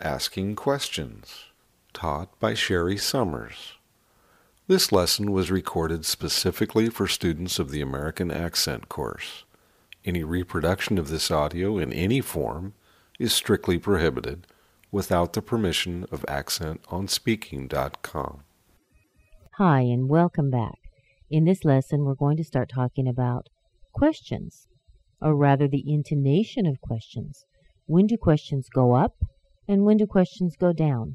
Asking Questions, taught by Sherry Summers. This lesson was recorded specifically for students of the American Accent course. Any reproduction of this audio in any form is strictly prohibited without the permission of AccentOnSpeaking.com. Hi, and welcome back. In this lesson, we're going to start talking about questions, or rather the intonation of questions. When do questions go up, and when do questions go down?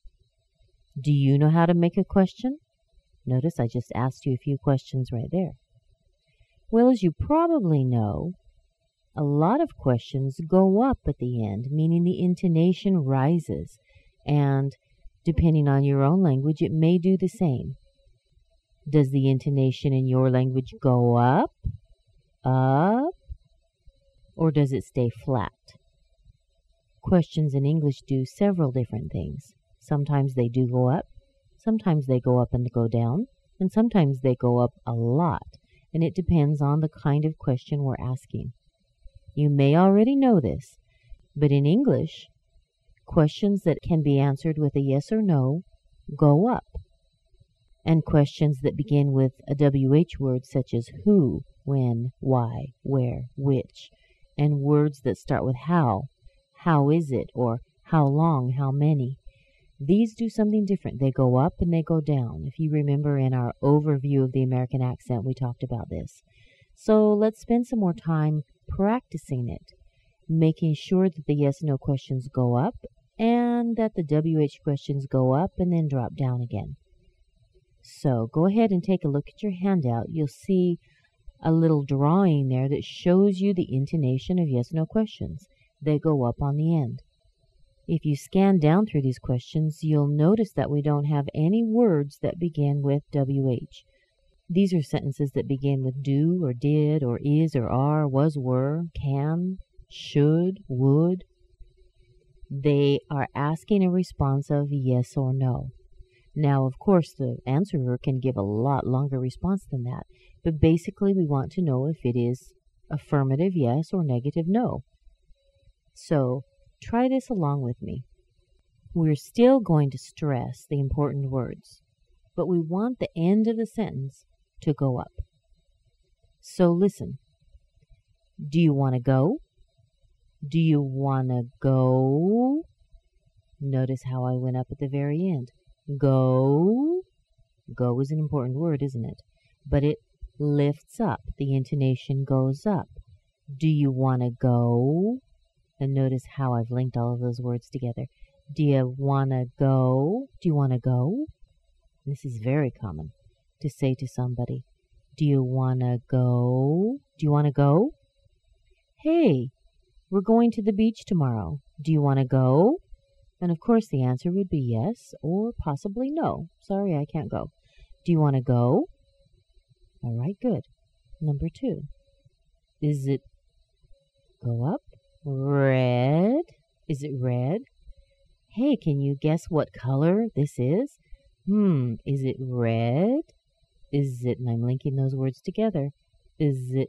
Do you know how to make a question? Notice I just asked you a few questions right there. Well, as you probably know, a lot of questions go up at the end, meaning the intonation rises, and depending on your own language, it may do the same. Does the intonation in your language go up, or does it stay flat? Questions in English do several different things. Sometimes they do go up, sometimes they go up and go down, and sometimes they go up a lot, and it depends on the kind of question we're asking. You may already know this, but in English, questions that can be answered with a yes or no go up, and questions that begin with a WH word such as who, when, why, where, which, and words that start with how is it, or how long, how many. These do something different. They go up and they go down. If you remember in our overview of the American accent, we talked about this. So let's spend some more time practicing it, making sure that the yes/no questions go up and that the WH questions go up and then drop down again. So go ahead and take a look at your handout. You'll see a little drawing there that shows you the intonation of yes/no questions. They go up on the end. If you scan down through these questions, you'll notice that we don't have any words that begin with WH. These are sentences that begin with do or did or is or are, was, were, can, should, would. They are asking a response of yes or no. Now, of course, the answerer can give a lot longer response than that, but basically we want to know if it is affirmative yes or negative no. So, try this along with me. We're still going to stress the important words, but we want the end of the sentence to go up. So listen. Do you want to go? Do you want to go? Notice how I went up at the very end. Go. Go is an important word, isn't it? But it lifts up. The intonation goes up. Do you want to go? And notice how I've linked all of those words together. Do you want to go? Do you want to go? This is very common to say to somebody. Do you want to go? Do you want to go? Hey, we're going to the beach tomorrow. Do you want to go? And of course the answer would be yes or possibly no. Sorry, I can't go. Do you want to go? All right, good. Number 2. Is it go up? Red? Is it red? Hey, can you guess what color this is? Is it red? Is it, and I'm linking those words together. Is it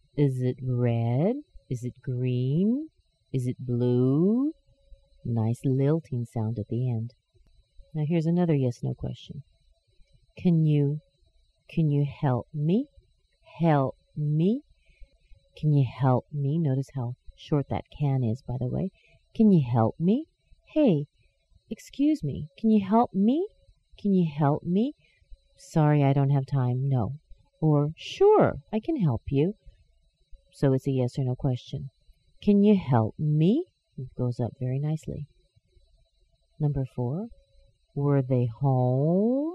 red? Is it green? Is it blue? Nice lilting sound at the end. Now here's another yes/no question. Can you help me? Help me? Can you help me? Notice how short that can is, by the way. Can you help me? Hey, excuse me, can you help me? Can you help me? Sorry, I don't have time. No. Or, sure, I can help you. So it's a yes or no question. Can you help me? It goes up very nicely. Number 4. Were they home?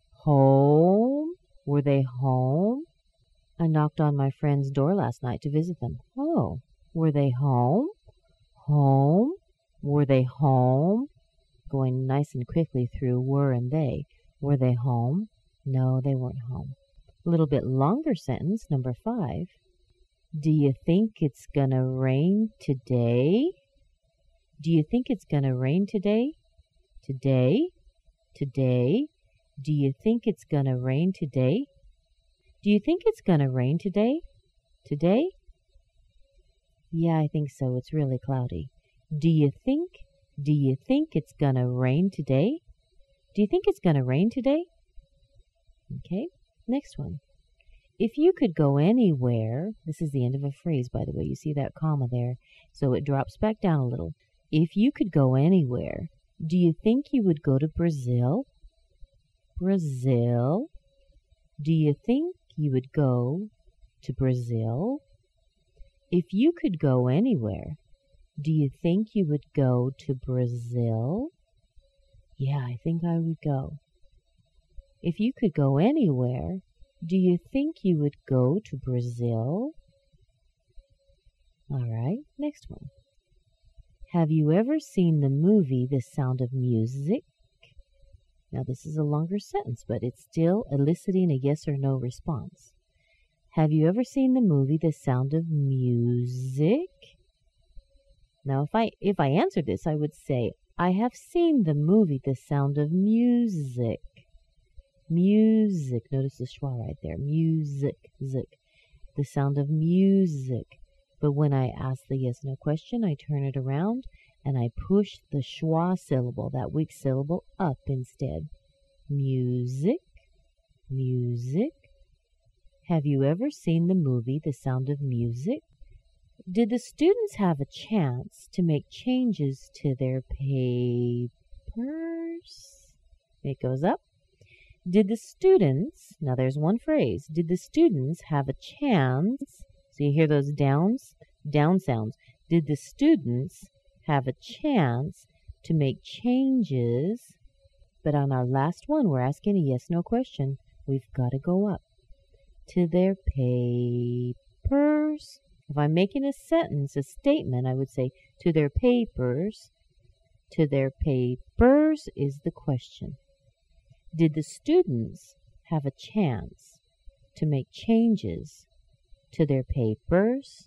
Home? Were they home? I knocked on my friend's door last night to visit them. Oh, were they home? Home? Were they home? Going nice and quickly through were and they. Were they home? No, they weren't home. A little bit longer sentence, number 5. Do you think it's gonna rain today? Do you think it's gonna rain today? Today? Today? Do you think it's gonna rain today? Do you think it's gonna rain today? Today? Yeah, I think so. It's really cloudy. Do you think Do you think it's gonna rain today? Do you think it's gonna rain today? Okay, next one. If you could go anywhere, this is the end of a phrase, by the way. You see that comma there, so it drops back down a little. If you could go anywhere, do you think you would go to Brazil? Brazil. Do you think you would go to Brazil? If you could go anywhere, do you think you would go to Brazil? Yeah, I think I would go. If you could go anywhere, do you think you would go to Brazil? All right, next one. Have you ever seen the movie The Sound of Music? Now, this is a longer sentence, but it's still eliciting a yes or no response. Have you ever seen the movie The Sound of Music? Now, if I answered this, I would say, I have seen the movie The Sound of Music. Music. Notice the schwa right there. Music. Zik. The sound of music. But when I ask the yes-no question, I turn it around and I push the schwa syllable, that weak syllable, up instead. Music. Music. Have you ever seen the movie The Sound of Music? Did the students have a chance to make changes to their papers? It goes up. Did the students, now there's one phrase, did the students have a chance, so you hear those down sounds, did the students have a chance to make changes? But on our last one, we're asking a yes-no question. We've got to go up to their papers. If I'm making a sentence, a statement, I would say to their papers. To their papers is the question. Did the students have a chance to make changes to their papers?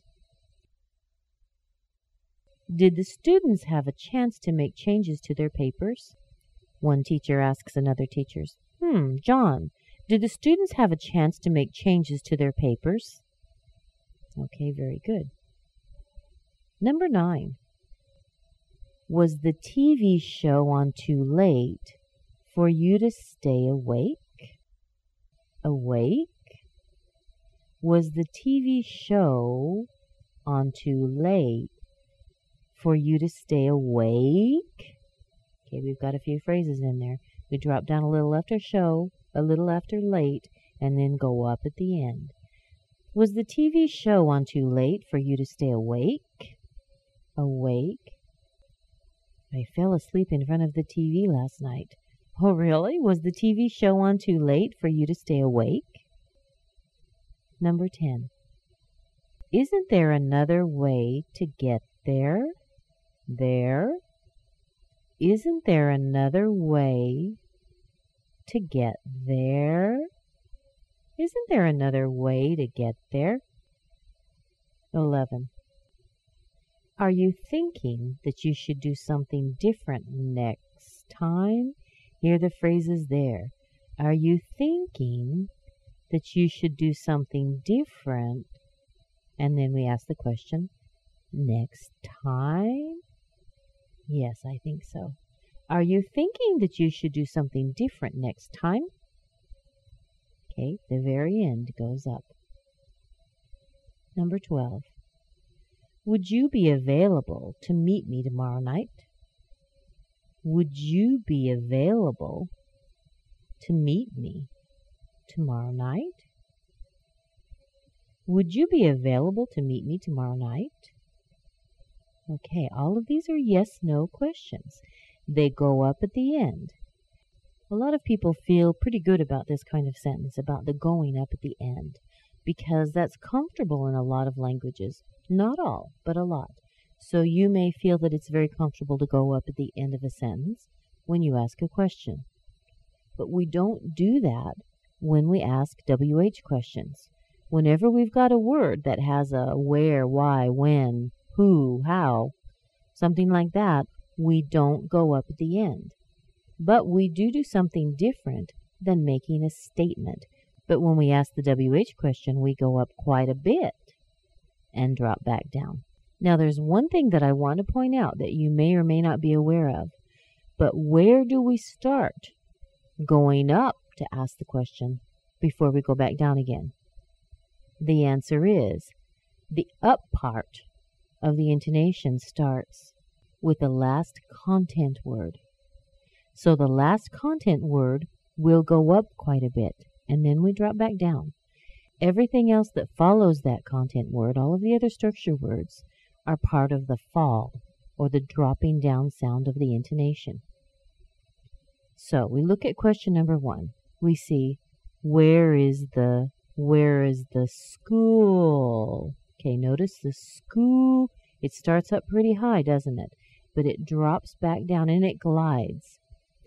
Did the students have a chance to make changes to their papers? One teacher asks another teacher, John, did the students have a chance to make changes to their papers? Okay, very good. Number 9. Was the TV show on too late for you to stay awake? Awake? Was the TV show on too late for you to stay awake? Okay, we've got a few phrases in there. We drop down a little after show, a little after late, and then go up at the end. Was the TV show on too late for you to stay awake? Awake? I fell asleep in front of the TV last night. Oh, really? Was the TV show on too late for you to stay awake? Number 10. Isn't there another way to get there? There? Isn't there another way to get there? Isn't there another way to get there? 11. Are you thinking that you should do something different next time? Hear the phrases there. Are you thinking that you should do something different? And then we ask the question, next time? Yes, I think so. Are you thinking that you should do something different next time? Okay, the very end goes up. Number 12. Would you be available to meet me tomorrow night? Would you be available to meet me tomorrow night? Would you be available to meet me tomorrow night? Okay, all of these are yes-no questions. They go up at the end. A lot of people feel pretty good about this kind of sentence, about the going up at the end, because that's comfortable in a lot of languages. Not all, but a lot. So you may feel that it's very comfortable to go up at the end of a sentence when you ask a question. But we don't do that when we ask WH questions. Whenever we've got a word that has a where, why, when, who, how, something like that, we don't go up at the end. But we do something different than making a statement. But when we ask the WH question, we go up quite a bit and drop back down. Now there's one thing that I want to point out that you may or may not be aware of. But where do we start going up to ask the question before we go back down again? The answer is the up part of the intonation starts with the last content word. So the last content word will go up quite a bit, and then we drop back down. Everything else that follows that content word, all of the other structure words, are part of the fall, or the dropping down sound of the intonation. So we look at question number 1. We see, where is the school? Okay, notice the school. It starts up pretty high, doesn't it? But it drops back down and it glides.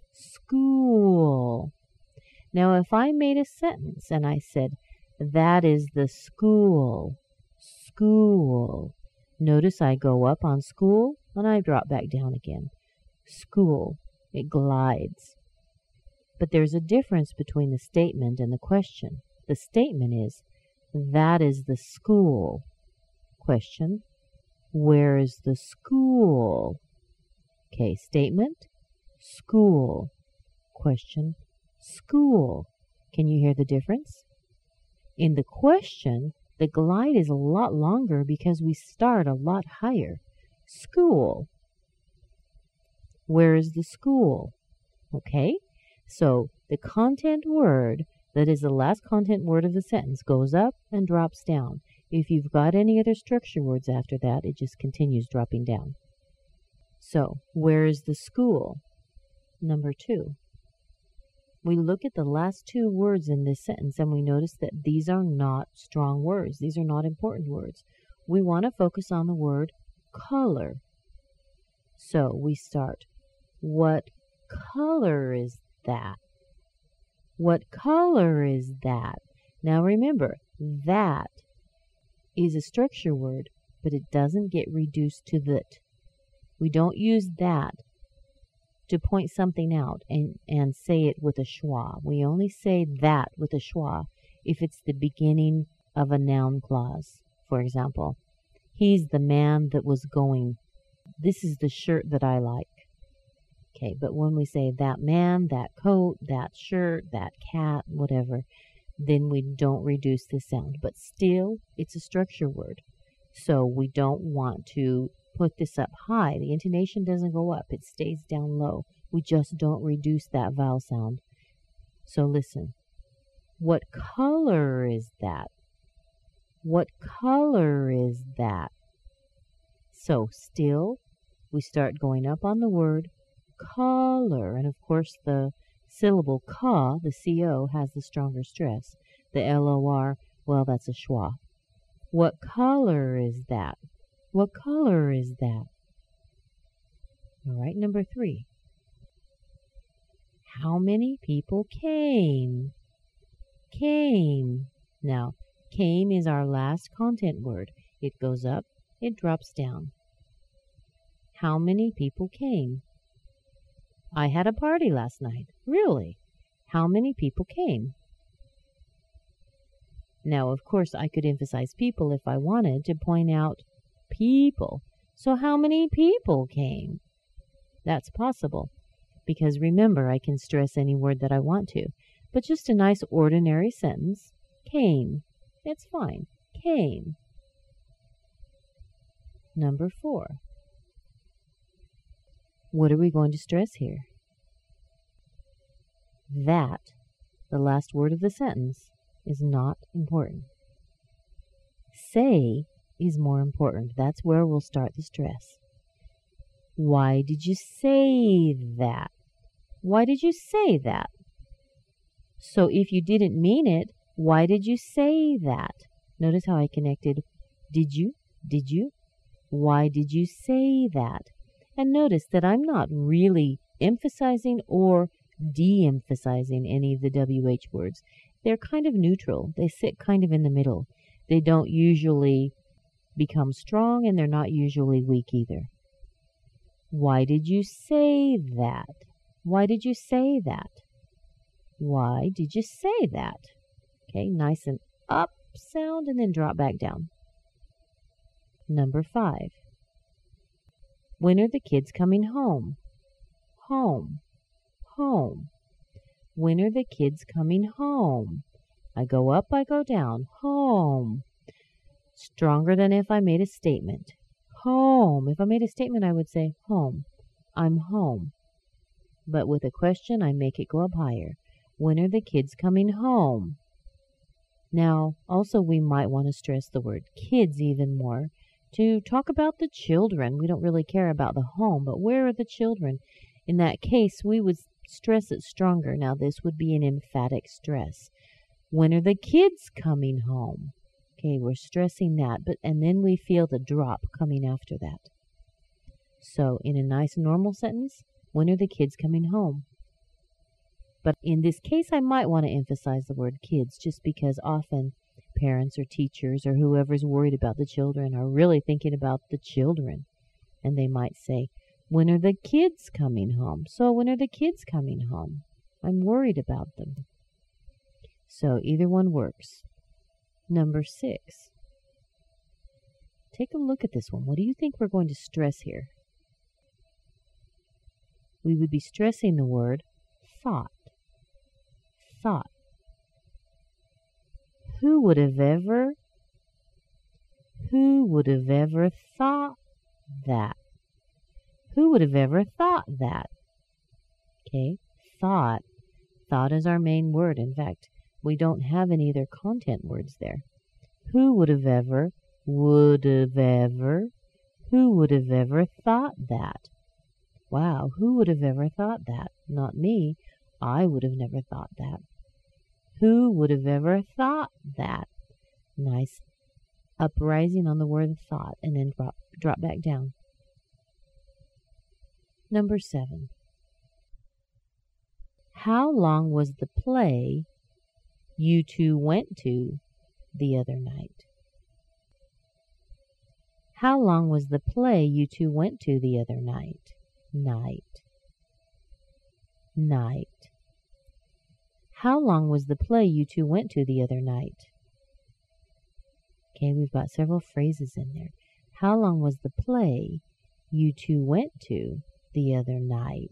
School. Now, if I made a sentence and I said, that is the school, school. Notice I go up on school and I drop back down again. School. It glides. But there's a difference between the statement and the question. The statement is, that is the school. Question, where is the school? Okay, statement, school. Question, school. Can you hear the difference? In the question, the glide is a lot longer because we start a lot higher. School. Where is the school? Okay, so the content word that is the last content word of the sentence goes up and drops down. If you've got any other structure words after that, it just continues dropping down. So, where is the school? Number 2. We look at the last 2 words in this sentence and we notice that these are not strong words. These are not important words. We want to focus on the word color. So we start, what color is that? What color is that? Now remember, that is a structure word, but it doesn't get reduced to that. We don't use that to point something out and say it with a schwa. We only say that with a schwa if it's the beginning of a noun clause. For example, he's the man that was going. This is the shirt that I like. Okay, but when we say that man, that coat, that shirt, that cat, whatever, then we don't reduce the sound. But still, it's a structure word. So we don't want to put this up high. The intonation doesn't go up. It stays down low. We just don't reduce that vowel sound. So listen. What color is that? What color is that? So still, we start going up on the word color. And of course, the syllable ka, the co, has the stronger stress. The lor, well, that's a schwa. What color is that? What color is that? All right, number 3. How many people came? Came. Now, came is our last content word. It goes up, it drops down. How many people came? I had a party last night. Really? How many people came? Now, of course, I could emphasize people if I wanted to point out people. So how many people came? That's possible, because remember, I can stress any word that I want to. But just a nice ordinary sentence, came. It's fine. Came. Number 4. What are we going to stress here? That, the last word of the sentence, is not important. Say is more important. That's where we'll start the stress. Why did you say that? Why did you say that? So if you didn't mean it, why did you say that? Notice how I connected did you? Did you? Why did you say that? And notice that I'm not really emphasizing or de-emphasizing any of the WH words. They're kind of neutral. They sit kind of in the middle. They don't usually become strong and they're not usually weak either. Why did you say that? Why did you say that? Why did you say that? Okay, nice and up sound and then drop back down. Number 5. When are the kids coming home? Home, home. When are the kids coming home? I go up, I go down. Home. Stronger than if I made a statement. Home. If I made a statement, I would say home. I'm home. But with a question, I make it go up higher. When are the kids coming home? Now, also we might want to stress the word kids even more to talk about the children. We don't really care about the home, but where are the children? In that case, we would stress it stronger. Now, this would be an emphatic stress. When are the kids coming home? Okay, we're stressing that, and then we feel the drop coming after that. So, in a nice normal sentence, when are the kids coming home? But in this case, I might want to emphasize the word kids just because often parents or teachers or whoever's worried about the children are really thinking about the children. And they might say, when are the kids coming home? So when are the kids coming home? I'm worried about them. So either one works. Number 6. Take a look at this one. What do you think we're going to stress here? We would be stressing the word thought. Thought. Who would have ever thought that? Who would have ever thought that? Okay, thought. Thought is our main word. In fact, we don't have any other content words there. Who would have ever thought that? Wow, who would have ever thought that? Not me. I would have never thought that. Who would have ever thought that? Nice uprising on the word thought and then drop back down. Number 7. How long was the play you two went to the other night? How long was the play you two went to the other night? Night. How long was the play you two went to the other night? Okay, we've got several phrases in there. How long was the play you two went to the other night?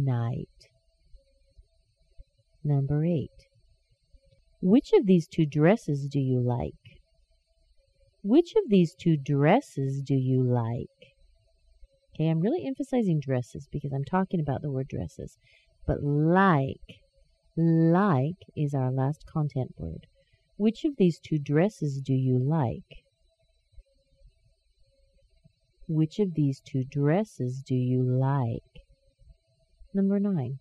Number 8. Which of these two dresses do you like? Which of these two dresses do you like? Okay, I'm really emphasizing dresses because I'm talking about the word dresses. But like is our last content word. Which of these two dresses do you like? Which of these two dresses do you like? Number 9.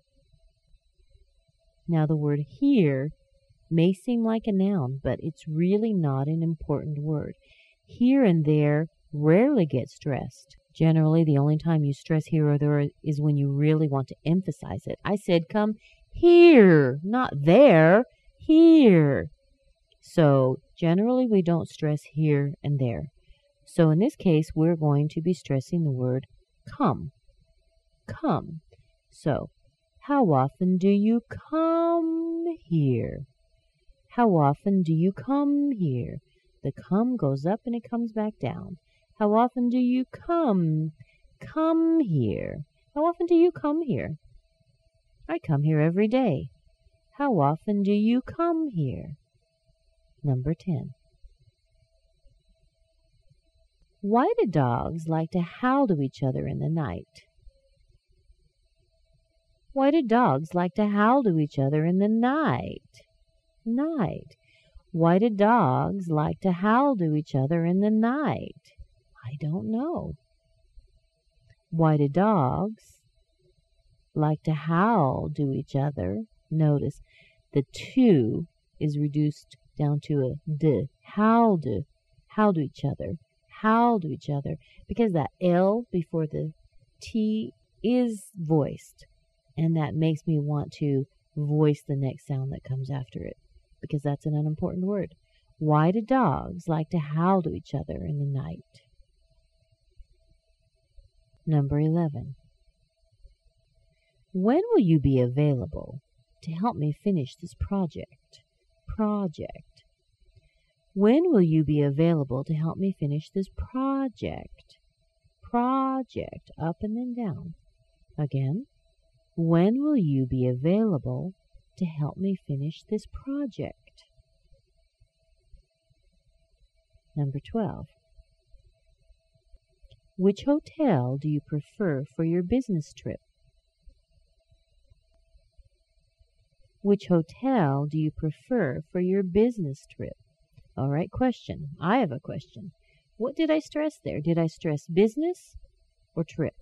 Now the word here may seem like a noun, but it's really not an important word. Here and there rarely get stressed. Generally, the only time you stress here or there is when you really want to emphasize it. I said, come here, not there, here. So generally, we don't stress here and there. So in this case, we're going to be stressing the word come. Come. So, how often do you come here? How often do you come here? The come goes up and it comes back down. How often do you come here? How often do you come here? I come here every day. How often do you come here? Number 10. Why do dogs like to howl to each other in the night? Why do dogs like to howl to each other in the night? Why do dogs like to howl to each other in the night? I don't know. Why do dogs like to howl to each other? Notice the to is reduced down to a d. Howl to each other. Howl to each other. Because that L before the T is voiced. And that makes me want to voice the next sound that comes after it. Because that's an unimportant word. Why do dogs like to howl to each other in the night? Number 11. When will you be available to help me finish this project? When will you be available to help me finish this project? project, up and then down. Again, when will you be available to help me finish this project? Number 12. Which hotel do you prefer for your business trip? Which hotel do you prefer for your business trip? All right, question. I have a question. What did I stress there? Did I stress business or trip?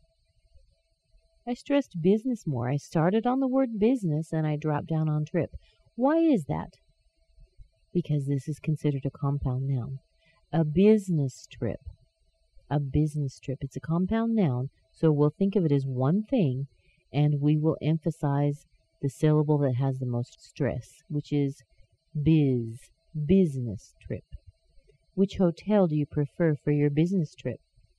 I stressed business more. I started on the word business and I dropped down on trip. Why is that? Because this is considered a compound noun. A business trip. A business trip. It's a compound noun, so we'll think of it as one thing, and we will emphasize the syllable that has the most stress, which is biz, business trip. Which hotel do you prefer for your business trip?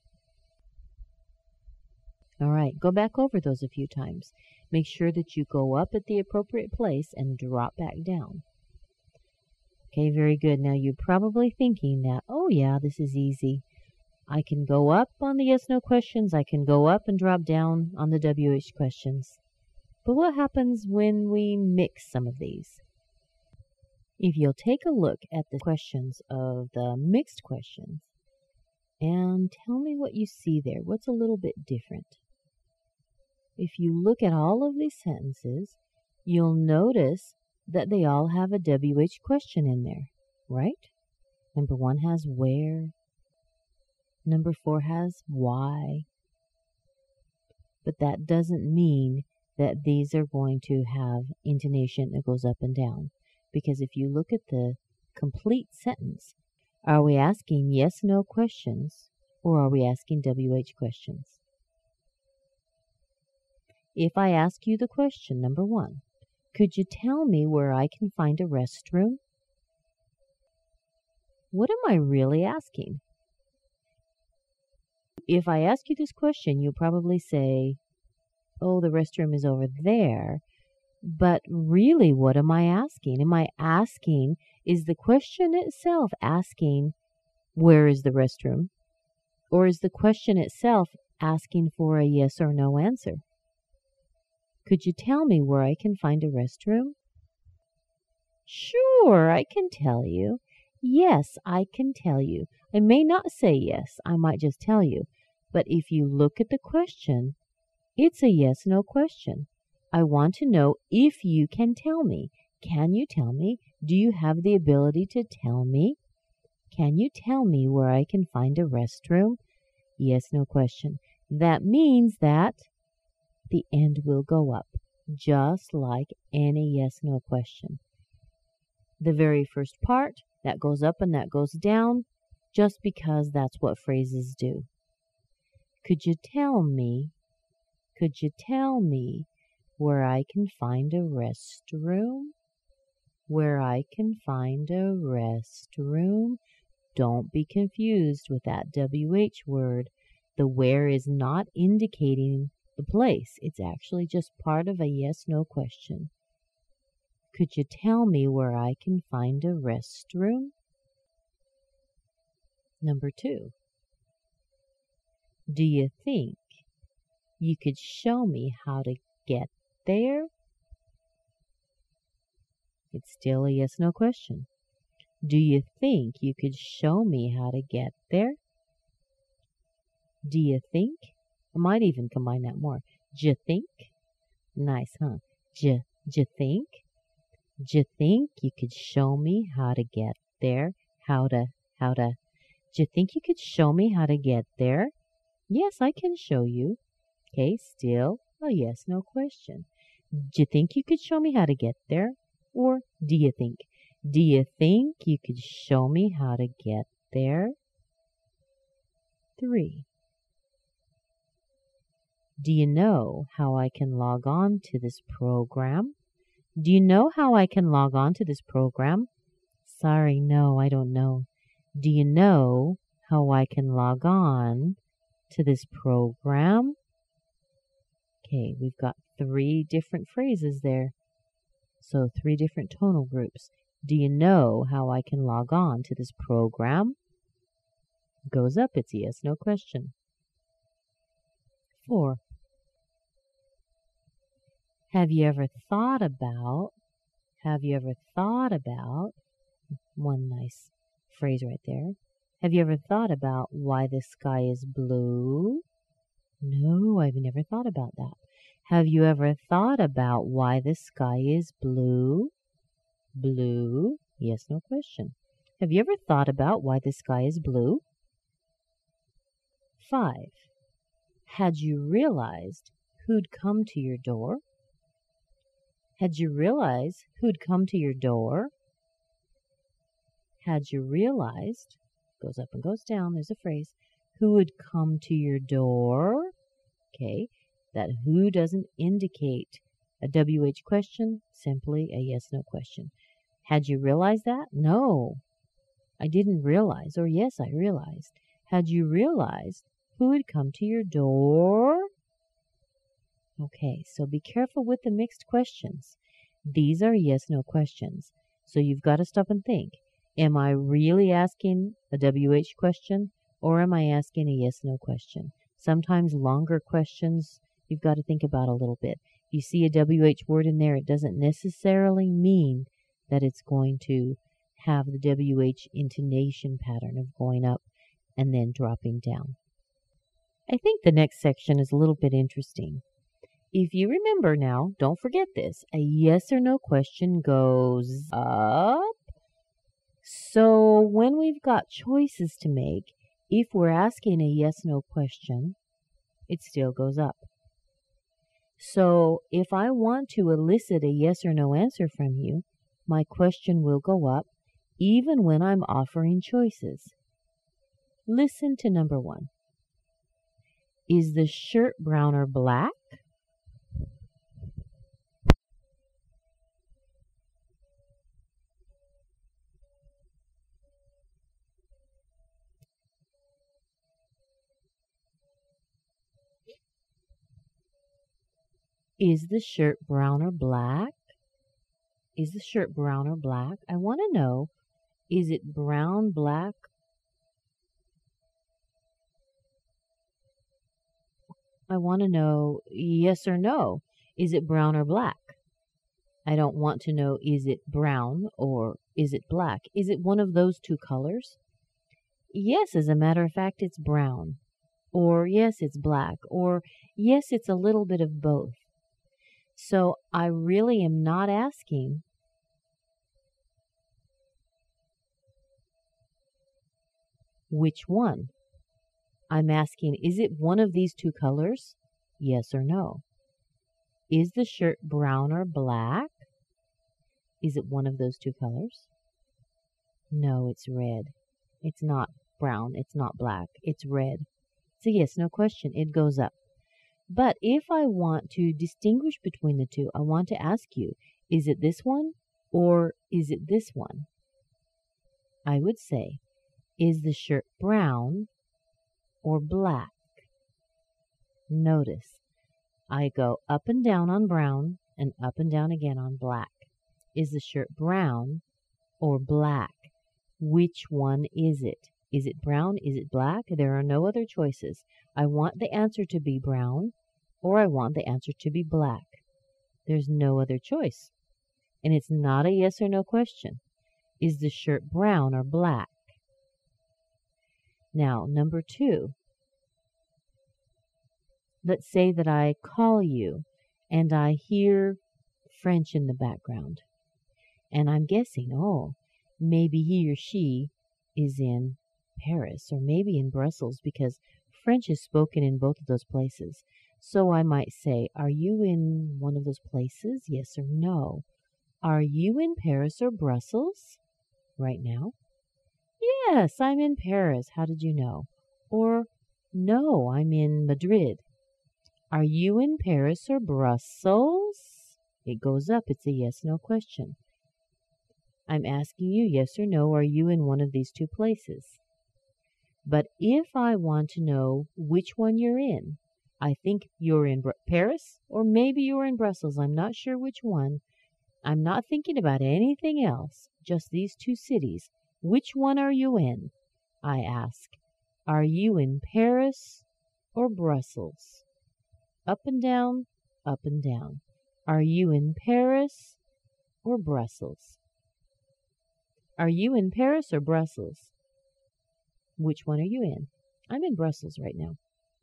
All right, go back over those a few times. Make sure that you go up at the appropriate place and drop back down. Okay, very good. Now you're probably thinking that, oh yeah, this is easy. I can go up on the yes-no questions. I can go up and drop down on the WH questions. But what happens when we mix some of these? If you'll take a look at the questions of the mixed questions and tell me what you see there, what's a little bit different? If you look at all of these sentences, you'll notice that they all have a WH question in there, right? Number 1 has where. Number 4 has why. But that doesn't mean that these are going to have intonation that goes up and down. Because if you look at the complete sentence, are we asking yes-no questions or are we asking WH questions? If I ask you the question, number 1, could you tell me where I can find a restroom? What am I really asking? If I ask you this question, you'll probably say, oh, the restroom is over there. But really, what am I asking? Am I asking, is the question itself asking, where is the restroom? Or is the question itself asking for a yes or no answer? Could you tell me where I can find a restroom? Sure, I can tell you. Yes, I can tell you. I may not say yes, I might just tell you. But if you look at the question, it's a yes-no question. I want to know if you can tell me. Can you tell me? Do you have the ability to tell me? Can you tell me where I can find a restroom? Yes-no question. That means that the end will go up, just like any yes-no question. The very first part, that goes up and that goes down, just because that's what phrases do. Could you tell me where I can find a restroom? Where I can find a restroom? Don't be confused with that WH word. The where is not indicating the place. It's actually just part of a yes-no question. Could you tell me where I can find a restroom? Number 2. Do you think you could show me how to get there? It's still a yes-no question. Do you think you could show me how to get there? Do you think? I might even combine that more. D'you think? Nice, huh? D'you think? D'you think you could show me how to get there? D'you think you could show me how to get there? Yes, I can show you. Okay, still a yes-no question. Do you think you could show me how to get there? Or do you think? Do you think you could show me how to get there? 3. Do you know how I can log on to this program? Do you know how I can log on to this program? Sorry, no, I don't know. Do you know how I can log on to this program? Okay, we've got 3 different phrases there. So 3 different tonal groups. Do you know how I can log on to this program? Goes up, it's a yes-no question. 4. Have you ever thought about, one nice phrase right there. Have you ever thought about why the sky is blue? No, I've never thought about that. Have you ever thought about why the sky is blue? Blue? Yes, no question. Have you ever thought about why the sky is blue? 5. Had you realized who'd come to your door? Had you realized who'd come to your door? Had you realized, goes up and goes down, there's a phrase, who would come to your door? Okay, that who doesn't indicate a WH question, simply a yes-no question. Had you realized that? No, I didn't realize, or yes, I realized. Had you realized who would come to your door? Okay, so be careful with the mixed questions. These are yes-no questions, so you've got to stop and think. Am I really asking a WH question, or am I asking a yes-no question? Sometimes longer questions you've got to think about a little bit. You see a WH word in there, it doesn't necessarily mean that it's going to have the WH intonation pattern of going up and then dropping down. I think the next section is a little bit interesting. If you remember now, don't forget this, a yes or no question goes up. So when we've got choices to make, if we're asking a yes-no question, it still goes up. So if I want to elicit a yes or no answer from you, my question will go up even when I'm offering choices. Listen to number 1. Is the shirt brown or black? Is the shirt brown or black? Is the shirt brown or black? I want to know, is it brown, black? I want to know yes or no. Is it brown or black? I don't want to know, is it brown or is it black? Is it one of those two colors? Yes, as a matter of fact, it's brown. Or yes, it's black. Or yes, it's a little bit of both. So I really am not asking which one. I'm asking, is it one of these two colors? Yes or no. Is the shirt brown or black? Is it one of those two colors? No, it's red. It's not brown. It's not black. It's red. It's a yes, no question. It goes up. But if I want to distinguish between the two, I want to ask you, is it this one or is it this one? I would say, is the shirt brown or black? Notice, I go up and down on brown and up and down again on black. Is the shirt brown or black? Which one is it? Is it brown? Is it black? There are no other choices. I want the answer to be brown or I want the answer to be black. There's no other choice. And it's not a yes or no question. Is the shirt brown or black? Now, number 2. Let's say that I call you and I hear French in the background. And I'm guessing, oh, maybe he or she is in Paris or maybe in Brussels because French is spoken in both of those places. So I might say, are you in one of those places? Yes or no. Are you in Paris or Brussels right now? Yes, I'm in Paris. How did you know? Or, no, I'm in Madrid. Are you in Paris or Brussels? It goes up. It's a yes-no question. I'm asking you, yes or no, are you in one of these two places? But if I want to know which one you're in, I think you're in Paris or maybe you're in Brussels. I'm not sure which one. I'm not thinking about anything else, just these two cities. Which one are you in? I ask. Are you in Paris or Brussels? up and down, up and down. Are you in Paris or Brussels? Are you in Paris or Brussels? Which one are you in? I'm in Brussels right now.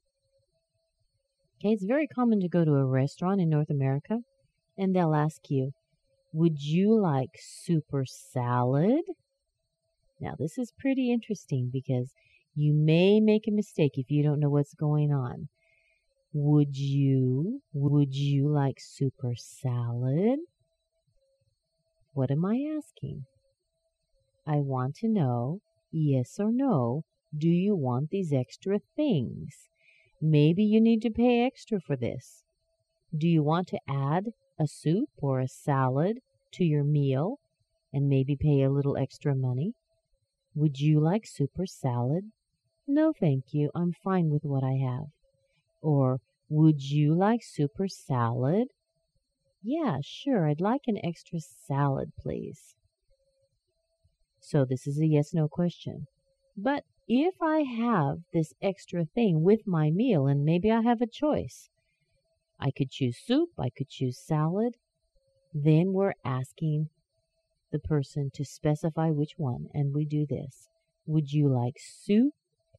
Okay, it's very common to go to a restaurant in North America and they'll ask you, would you like super salad? Now, this is pretty interesting because you may make a mistake if you don't know what's going on. Would you like super salad? What am I asking? I want to know, yes or no, do you want these extra things? Maybe you need to pay extra for this. Do you want to add a soup or a salad to your meal and maybe pay a little extra money? Would you like super salad? No, thank you. I'm fine with what I have. Or, would you like super salad? Yeah, sure. I'd like an extra salad, please. So this is a yes-no question. But if I have this extra thing with my meal and maybe I have a choice, I could choose soup, I could choose salad, then we're asking the person to specify which one, and we do this. Would you like soup,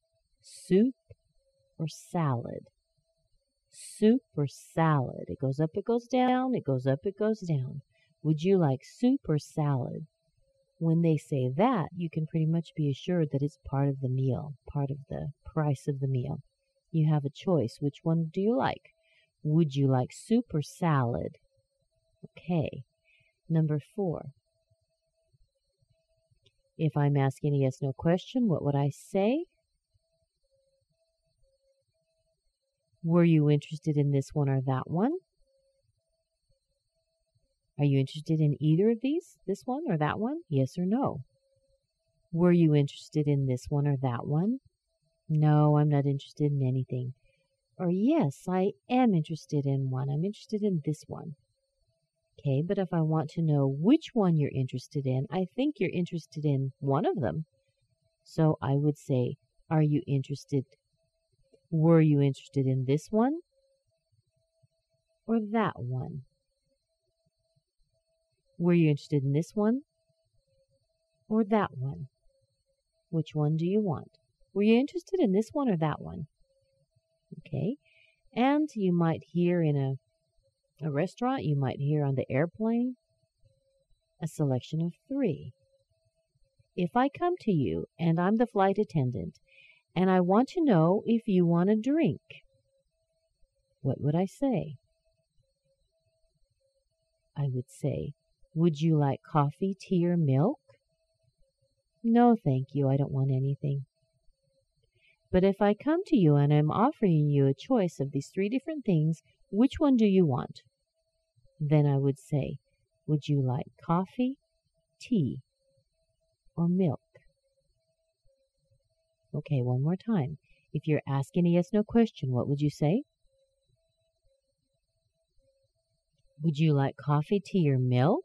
or salad? Soup or salad? It goes up, it goes down, it goes up, it goes down. Would you like soup or salad? When they say that, you can pretty much be assured that it's part of the meal, part of the price of the meal. You have a choice. Which one do you like? Would you like soup or salad? Okay. Number 4. If I'm asking a yes-no question, what would I say? Were you interested in this one or that one? Are you interested in either of these, this one or that one? Yes or no? Were you interested in this one or that one? No, I'm not interested in anything. Or yes, I am interested in one. I'm interested in this one. Okay, but if I want to know which one you're interested in, I think you're interested in one of them. So I would say, were you interested in this one or that one? Were you interested in this one or that one? Which one do you want? Were you interested in this one or that one? Okay, and you might hear in a restaurant, you might hear on the airplane, a selection of 3. If I come to you and I'm the flight attendant and I want to know if you want a drink, what would I say? I would say, would you like coffee, tea, or milk? No, thank you. I don't want anything. But if I come to you and I'm offering you a choice of these 3 different things, which one do you want? Then I would say, would you like coffee, tea, or milk? Okay, one more time. If you're asking a yes-no question, what would you say? Would you like coffee, tea, or milk?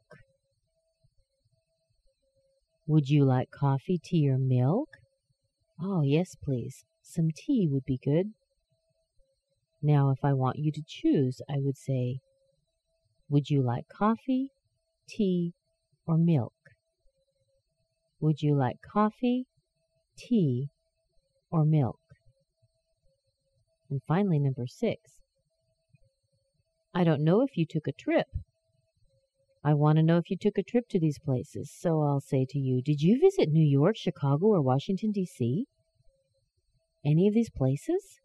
Would you like coffee, tea, or milk? Oh, yes, please. Some tea would be good. Now, if I want you to choose, I would say, would you like coffee, tea, or milk? Would you like coffee, tea, or milk? And finally, number 6. I don't know if you took a trip. I want to know if you took a trip to these places. So I'll say to you, did you visit New York, Chicago, or Washington, D.C.? Any of these places?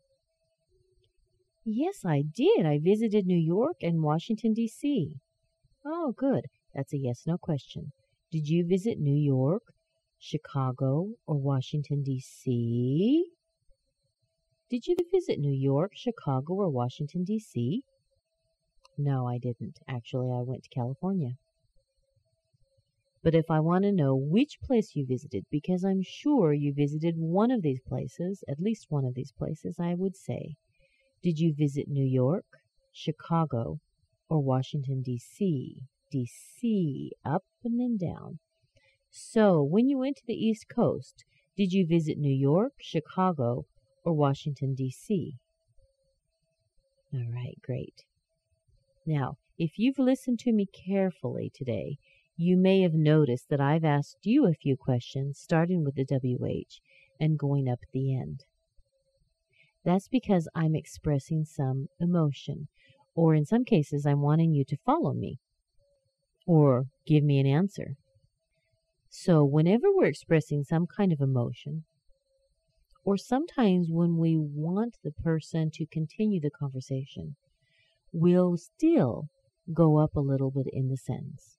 Yes, I did. I visited New York and Washington, D.C. Oh, good. That's a yes-no question. Did you visit New York, Chicago, or Washington, D.C.? Did you visit New York, Chicago, or Washington, D.C.? No, I didn't. Actually, I went to California. But if I want to know which place you visited, because I'm sure you visited one of these places, at least one of these places, I would say, did you visit New York, Chicago, or Washington, D.C.? D.C., up and then down. So, when you went to the East Coast, did you visit New York, Chicago, or Washington, D.C.? All right, great. Now, if you've listened to me carefully today, you may have noticed that I've asked you a few questions starting with the WH and going up at the end. That's because I'm expressing some emotion, or in some cases, I'm wanting you to follow me or give me an answer. So whenever we're expressing some kind of emotion, or sometimes when we want the person to continue the conversation, we'll still go up a little bit in the sentence.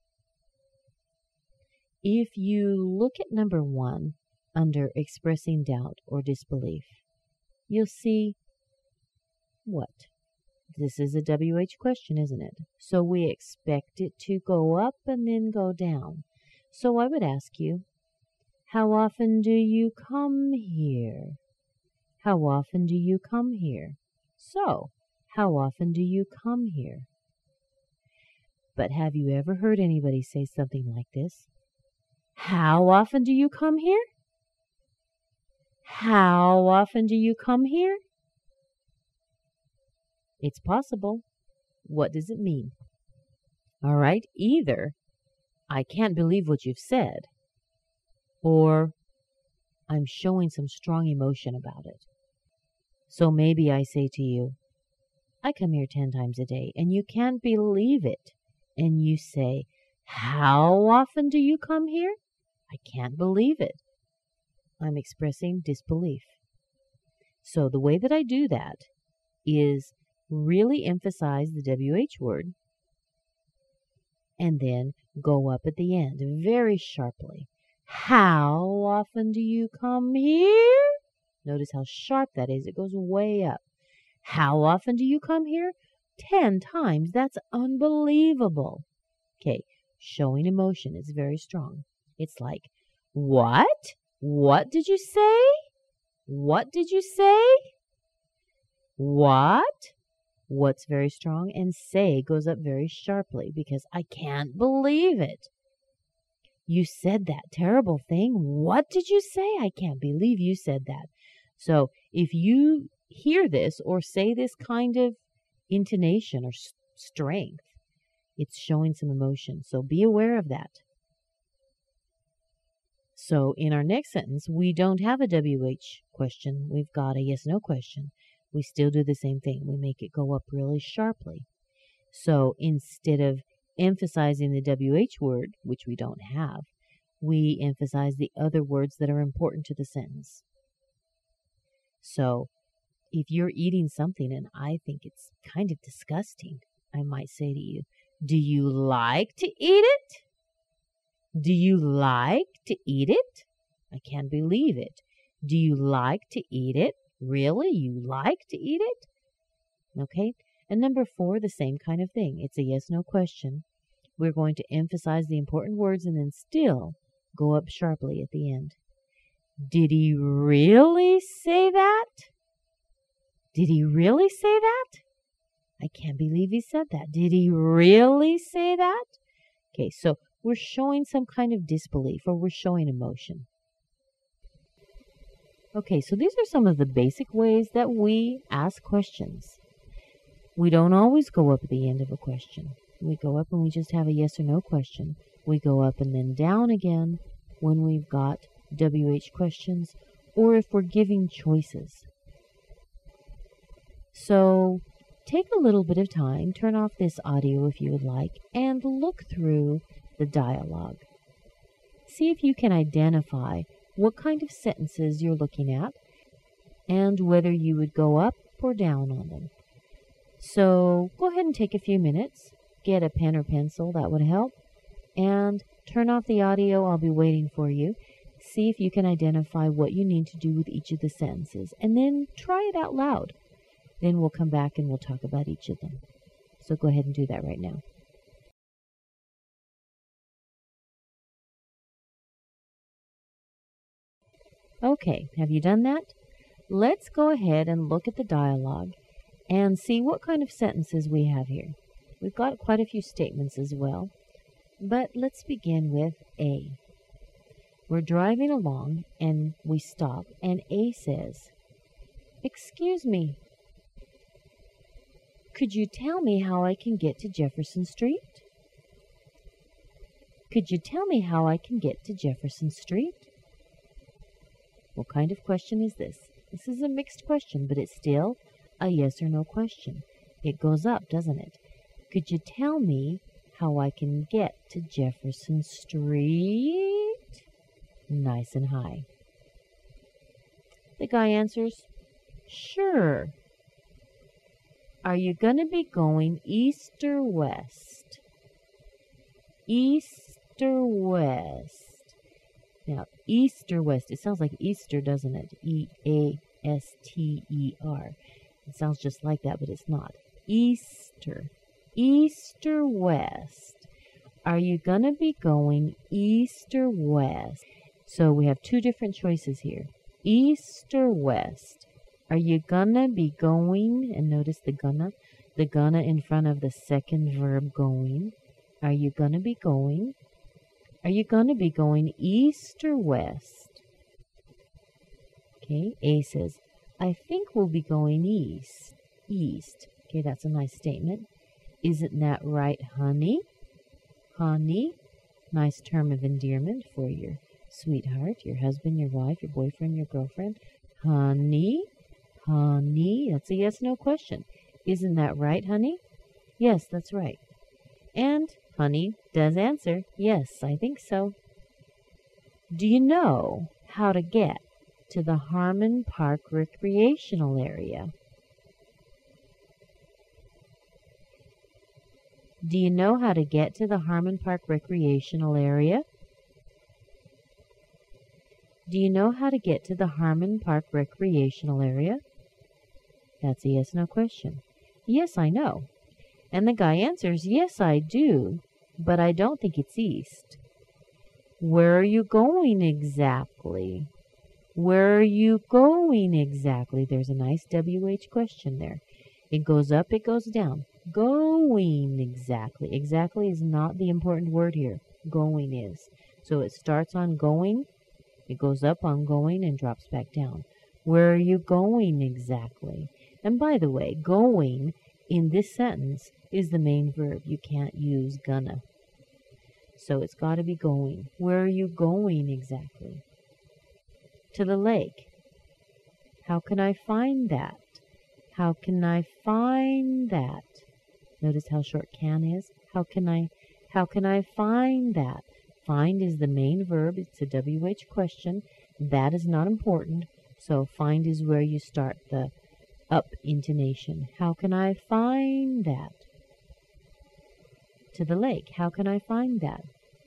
If you look at number 1 under expressing doubt or disbelief, you'll see what? This is a WH question, isn't it? So we expect it to go up and then go down. So I would ask you, how often do you come here? How often do you come here? So, how often do you come here? But have you ever heard anybody say something like this? How often do you come here? How often do you come here? It's possible. What does it mean? All right, either I can't believe what you've said, or I'm showing some strong emotion about it. So maybe I say to you, I come here 10 times a day, and you can't believe it. And you say, how often do you come here? I can't believe it. I'm expressing disbelief. So the way that I do that is really emphasize the WH word and then go up at the end very sharply. How often do you come here? Notice how sharp that is. It goes way up. How often do you come here? 10 times. That's unbelievable. Okay, showing emotion is very strong. It's like, what? What did you say? What did you say? What? What's very strong? And say goes up very sharply because I can't believe it. You said that terrible thing. What did you say? I can't believe you said that. So if you hear this or say this kind of intonation or strength, it's showing some emotion. So be aware of that. So in our next sentence, we don't have a WH question. We've got a yes/no question. We still do the same thing. We make it go up really sharply. So instead of emphasizing the WH word, which we don't have, we emphasize the other words that are important to the sentence. So if you're eating something and I think it's kind of disgusting, I might say to you, do you like to eat it? Do you like to eat it? I can't believe it. Do you like to eat it? Really? You like to eat it? Okay. And number 4, the same kind of thing. It's a yes/no question. We're going to emphasize the important words and then still go up sharply at the end. Did he really say that? Did he really say that? I can't believe he said that. Did he really say that? Okay, so we're showing some kind of disbelief or we're showing emotion. Okay, so these are some of the basic ways that we ask questions. We don't always go up at the end of a question. We go up and we just have a yes or no question. We go up and then down again when we've got WH questions or if we're giving choices. So take a little bit of time, turn off this audio if you would like, and look through the dialogue. See if you can identify what kind of sentences you're looking at and whether you would go up or down on them. So go ahead and take a few minutes, get a pen or pencil, that would help, and turn off the audio. I'll be waiting for you. See if you can identify what you need to do with each of the sentences, and then try it out loud. Then we'll come back and we'll talk about each of them. So go ahead and do that right now. Okay, have you done that? Let's go ahead and look at the dialogue and see what kind of sentences we have here. We've got quite a few statements as well, but let's begin with A. We're driving along and we stop and A says, "Excuse me." Could you tell me how I can get to Jefferson Street? Could you tell me how I can get to Jefferson Street? What kind of question is this? This is a mixed question, but it's still a yes or no question. It goes up, doesn't it? Could you tell me how I can get to Jefferson Street? Nice and high. The guy answers, sure. Are you going to be going east or west? East or west? Now, east or west, it sounds like Easter, doesn't it? E-A-S-T-E-R. It sounds just like that, but it's not. Easter. East or west? Are you going to be going east or west? So we have two different choices here. East or west? Are you going to be going, and notice the gonna in front of the second verb going. Are you going to be going? Are you going to be going east or west? Okay, A says, I think we'll be going east. East. Okay, that's a nice statement. Isn't that right, honey? Honey. Nice term of endearment for your sweetheart, your husband, your wife, your boyfriend, your girlfriend. Honey. Honey. That's a yes-no question. Isn't that right, honey? Yes, that's right. And honey does answer, yes, I think so. Do you know how to get to the Harmon Park recreational area? Do you know how to get to the Harmon Park recreational area? Do you know how to get to the Harmon Park recreational area? That's a yes-no question. Yes, I know. And the guy answers, yes, I do, but I don't think it's east. Where are you going exactly? Where are you going exactly? There's a nice WH question there. It goes up, it goes down. Going exactly. Exactly is not the important word here. Going is. So it starts on going, it goes up on going and drops back down. Where are you going exactly? And by the way, going in this sentence is the main verb. You can't use gonna. So it's got to be going. Where are you going exactly? To the lake. How can I find that? How can I find that? Notice how short can is. How can I find that? Find is the main verb. It's a WH question. That is not important. So find is where you start the up intonation. How can I find that? To the lake. How can I find that?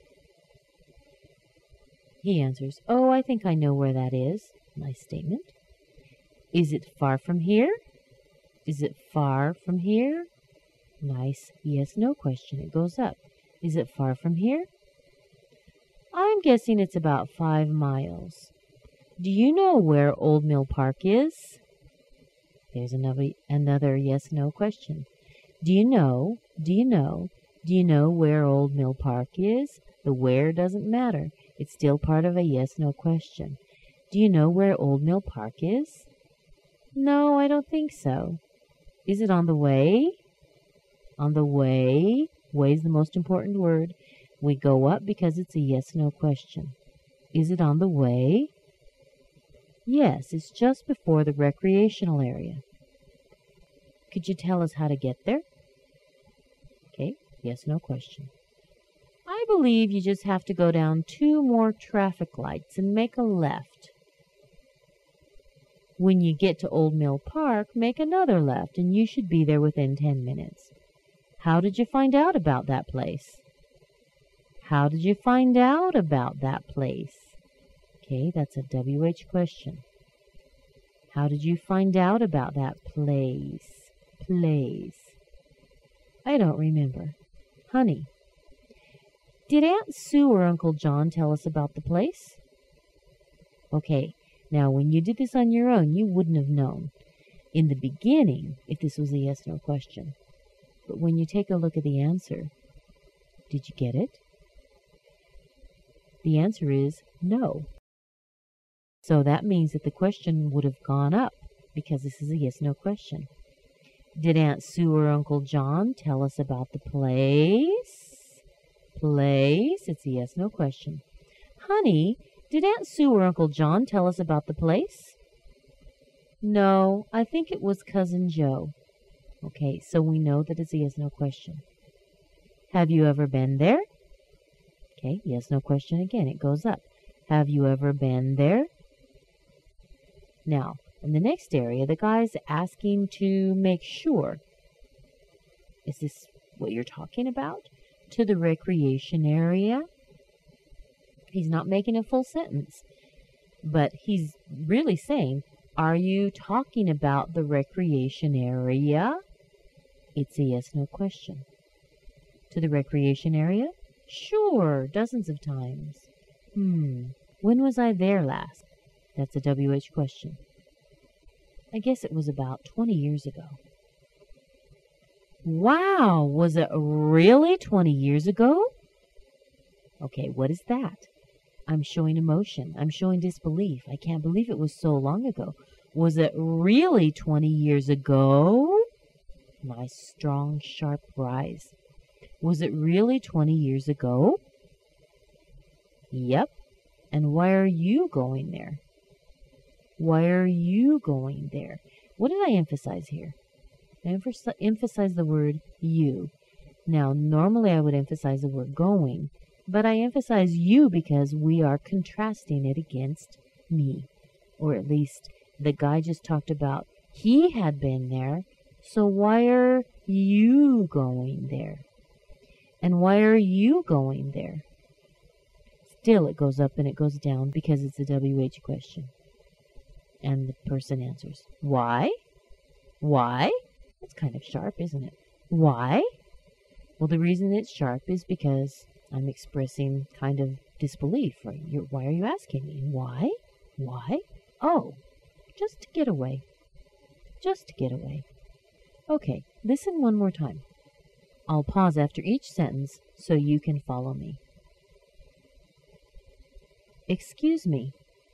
He answers, oh, I think I know where that is. Nice statement. Is it far from here? Is it far from here? Nice yes-no question. It goes up. Is it far from here? I'm guessing it's about 5 miles. Do you know where Old Mill Park is? There's another yes-no question. Do you know where Old Mill Park is? The where doesn't matter. It's still part of a yes-no question. Do you know where Old Mill Park is? No, I don't think so. Is it on the way? On the way. Way is the most important word. We go up because it's a yes-no question. Is it on the way? Yes, it's just before the recreational area. Could you tell us how to get there? Okay, yes-no question. I believe you just have to go down 2 more traffic lights and make a left. When you get to Old Mill Park, make another left, and you should be there within 10 minutes. How did you find out about that place? How did you find out about that place? Okay, that's a WH question. How did you find out about that place? Place. I don't remember. Honey. Did Aunt Sue or Uncle John tell us about the place? Okay, now when you did this on your own, you wouldn't have known in the beginning if this was a yes-no question. But when you take a look at the answer, did you get it? The answer is no. So that means that the question would have gone up because this is a yes-no question. Did Aunt Sue or Uncle John tell us about the place? Place? It's a yes/no question. Honey, did Aunt Sue or Uncle John tell us about the place? No, I think it was Cousin Joe. Okay, so we know that it's a yes/no question. Have you ever been there? Okay, yes/no question again. It goes up. Have you ever been there? Now, in the next area, the guy's asking to make sure. Is this what you're talking about? To the recreation area? He's not making a full sentence, but he's really saying, are you talking about the recreation area? It's a yes/no question. To the recreation area? Sure, dozens of times. When was I there last? That's a WH question. I guess it was about 20 years ago. Wow, was it really 20 years ago? Okay, what is that? I'm showing emotion. I'm showing disbelief. I can't believe it was so long ago. Was it really 20 years ago? Nice, strong, sharp rise. Was it really 20 years ago? Yep. And why are you going there? Why are you going there? What did I emphasize here? I emphasize the word you. Now, normally I would emphasize the word going, but I emphasize you because we are contrasting it against me. Or at least the guy just talked about he had been there, so why are you going there? And why are you going there? Still, it goes up and it goes down because it's a WH question. And the person answers, why? Why? That's kind of sharp, isn't it? Why? Well, the reason it's sharp is because I'm expressing kind of disbelief. Right? Why are you asking me? Why? Why? Oh, just to get away. Just to get away. Okay, listen one more time. I'll pause after each sentence so you can follow me. Excuse me.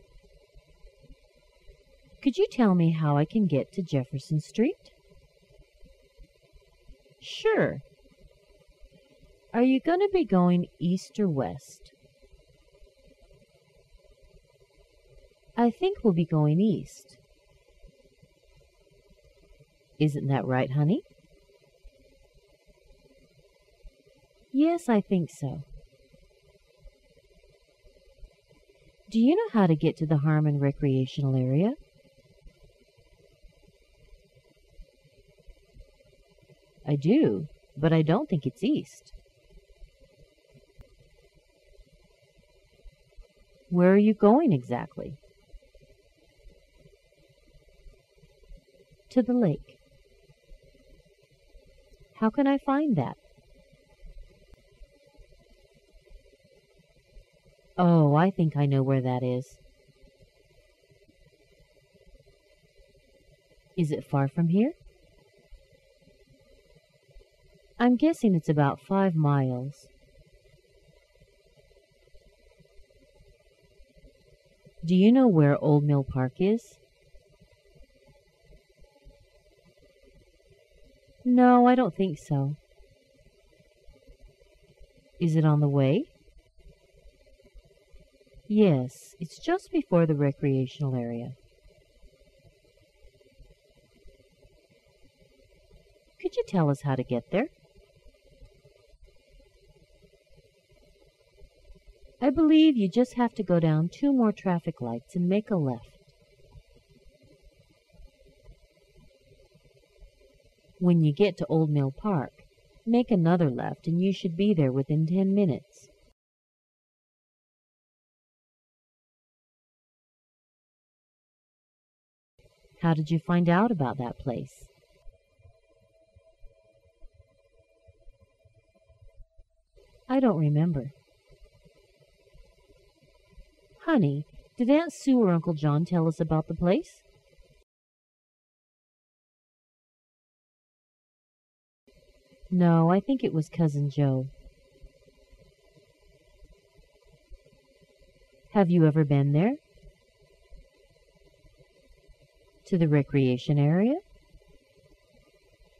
Could you tell me how I can get to Jefferson Street? Sure. Are you going to be going east or west? I think we'll be going east. Isn't that right, honey? Yes, I think so. Do you know how to get to the Harmon Recreational Area? I do, but I don't think it's east. Where are you going exactly? To the lake. How can I find that? Oh, I think I know where that is. Is it far from here? I'm guessing it's about 5 miles. Do you know where Old Mill Park is? No, I don't think so. Is it on the way? Yes, it's just before the recreational area. Could you tell us how to get there? I believe you just have to go down 2 more traffic lights and make a left. When you get to Old Mill Park, make another left and you should be there within 10 minutes. How did you find out about that place? I don't remember. Honey, did Aunt Sue or Uncle John tell us about the place? No, I think it was Cousin Joe. Have you ever been there? To the recreation area?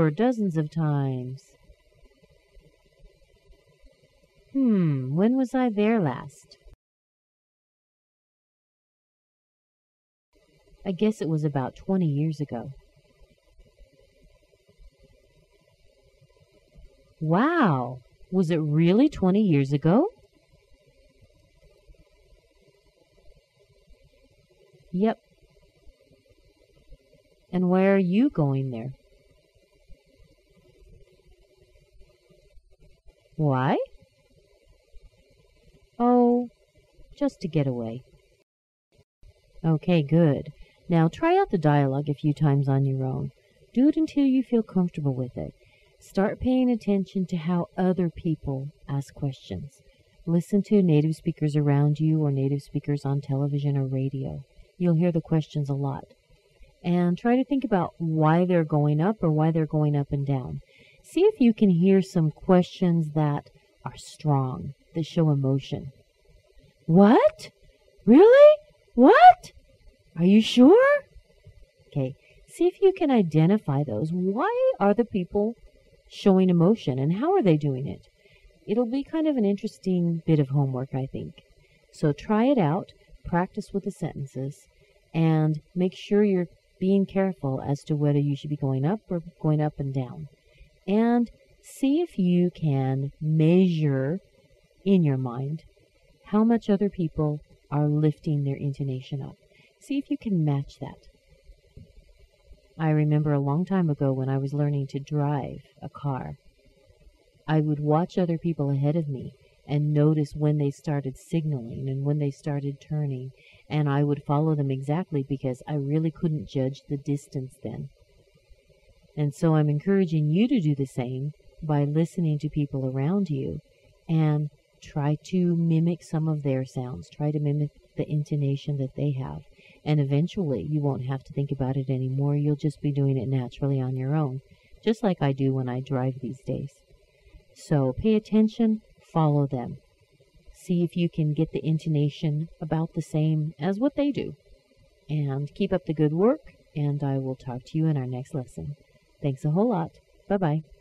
sure, dozens of times. When was I there last? I guess it was about 20 years ago. Wow! Was it really 20 years ago? Yep. And why are you going there? Why? Oh, just to get away. Okay, good. Now try out the dialogue a few times on your own. Do it until you feel comfortable with it. Start paying attention to how other people ask questions. Listen to native speakers around you or native speakers on television or radio. You'll hear the questions a lot. And try to think about why they're going up or why they're going up and down. See if you can hear some questions that are strong, that show emotion. What? Really? What? Are you sure? Okay, see if you can identify those. Why are the people showing emotion and how are they doing it? It'll be kind of an interesting bit of homework, I think. So try it out, practice with the sentences, and make sure you're being careful as to whether you should be going up or going up and down. And see if you can measure in your mind how much other people are lifting their intonation up. See if you can match that. I remember a long time ago when I was learning to drive a car, I would watch other people ahead of me and notice when they started signaling and when they started turning, and I would follow them exactly because I really couldn't judge the distance then. And so I'm encouraging you to do the same by listening to people around you and try to mimic some of their sounds. Try to mimic the intonation that they have. And eventually you won't have to think about it anymore. You'll just be doing it naturally on your own, just like I do when I drive these days. So pay attention, follow them. See if you can get the intonation about the same as what they do. And keep up the good work, and I will talk to you in our next lesson. Thanks a whole lot. Bye-bye.